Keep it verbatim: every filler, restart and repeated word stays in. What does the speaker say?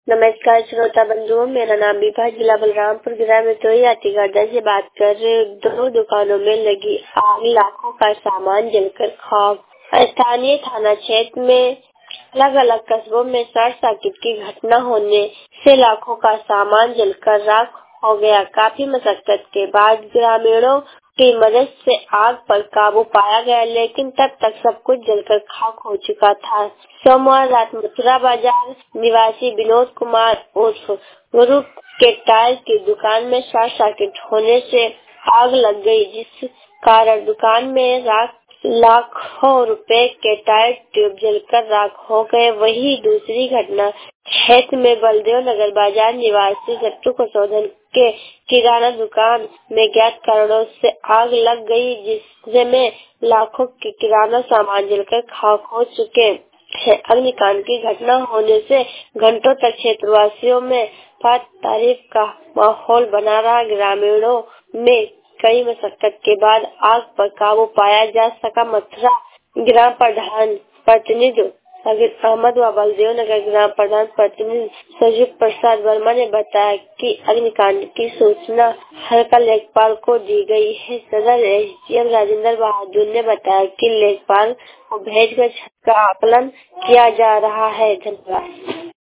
नमस्कार श्रोता बंधुओं, मेरा नाम विभा, जिला बलरामपुर ग्राम में तो यातिगढ़ से बात कर रहे हूँ। दो दुकानों में लगी आग, लाखों का सामान जलकर खाक। स्थानीय थाना क्षेत्र में अलग अलग कस्बों में शॉर्ट सर्किट की घटना होने से लाखों का सामान जलकर राख हो गया। काफी मशक्कत के बाद ग्रामीणों की मदद से आग पर काबू पाया गया, लेकिन तब तक सब कुछ जलकर खाक हो चुका था। सोमवार रात मथुरा बाजार निवासी विनोद कुमार उर्फ गुरु के टायर की दुकान में शॉर्ट सर्किट होने से आग लग गई, जिस कारण दुकान में राख लाखों रुपए के टायर ट्यूब जलकर राख हो गए। वही दूसरी घटना क्षेत्र में बलदेव नगर बाजार निवासी सट्टू कसौधन के किराना दुकान में ज्ञात कारणों से आग लग गई, जिसमें लाखों के किराना सामान जलकर खाक हो चुके हैं। अग्निकांड की घटना होने से घंटों तक क्षेत्रवासियों में फात तारीफ का माहौल बना रहा। ग्रामीणों में कई मशक्कत के बाद आग पर काबू पाया जा सका। मथुरा ग्राम प्रधान प्रतिनिधि अहमद व बलदेव नगर ग्राम प्रधान प्रतिनिधि संयुक्त प्रसाद वर्मा ने बताया कि अग्निकांड की सूचना हल्का लेखपाल को दी गई है। सदर एसडीएम राजेंद्र बहादुर ने बताया कि लेखपाल को भेजकर का आकलन किया जा रहा है। धन्यवाद।